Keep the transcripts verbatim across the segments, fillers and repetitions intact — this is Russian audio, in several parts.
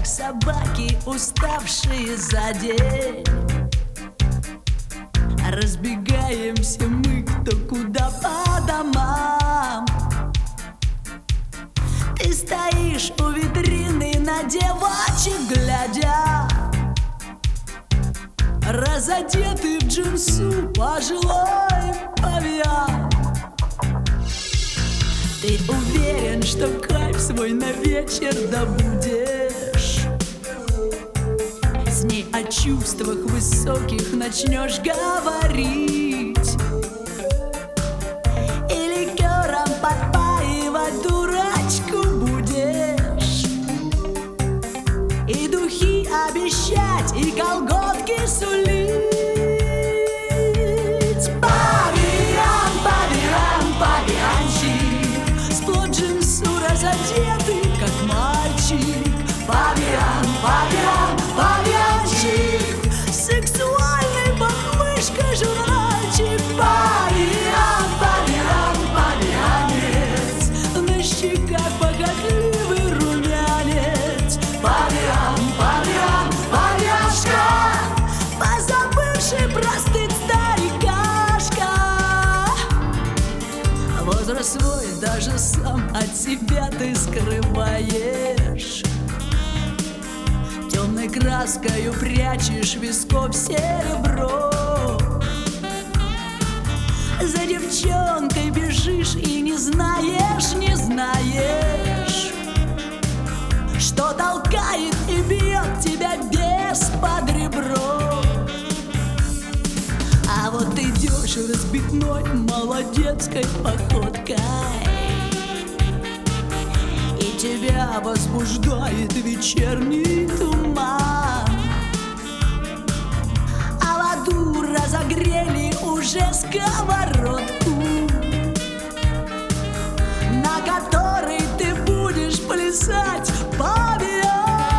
как собаки, уставшие за день. Разбегаемся мы кто куда по домам. Ты стоишь у витрины, на девочек глядя, разодетый в джинсу пожилой павиан. Ты уверен, что кайф свой на вечер добудешь, с ней о чувствах высоких начнешь говорить, и ликером подпаивать дурачку будешь, и духи обещать, и колготки сулить. Павиан, павиан, павианчик, сплошь джинсу разодетый, как мальчик. Павиан, павиан, павианчик, сексуальный подмышка журнальчик. Павиан, павиан, павианец, на щеках похотливый румянец. Павиан, павиан, павиашка, позабывший простыть старикашка. Возраст свой даже сам от себя ты скрываешь, темной краскою прячешь висков серебро. За девчонкой бежишь и не знаешь, не знаешь, что толкает и бьет тебя без-под ребро. А вот идешь разбитной молодецкой походкой, и тебя возбуждает вечерний туман. А в аду разогрели уже сковородку, на которой ты будешь плясать. Павиан,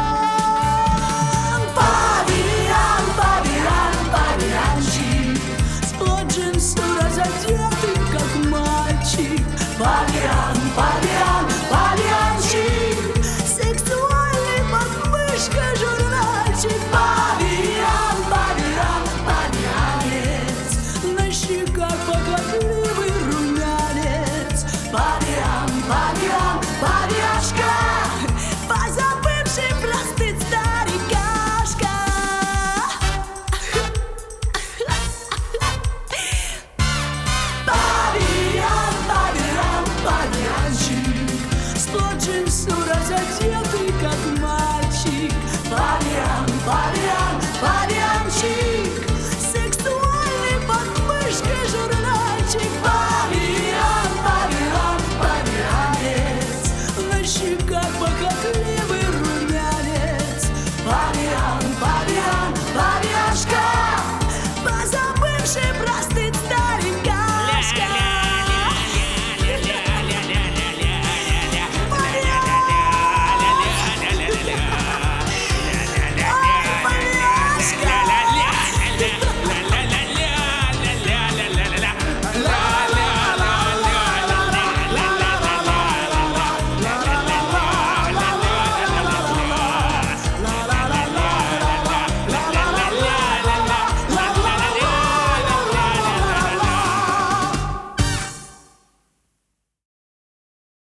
павиан, павиан, павианчик, сплошь джинсу разодетый, как мальчик. Павиан, павиан, павианчик, сексуальный подмышка журнальчик. Павиан, павиан, павианец, на щеках похотливый румянец. Павиан, павиан, павиашка, позабывший простыть старикашка. Павиан, павиан, павианчик, сплошь джинсу разодетый,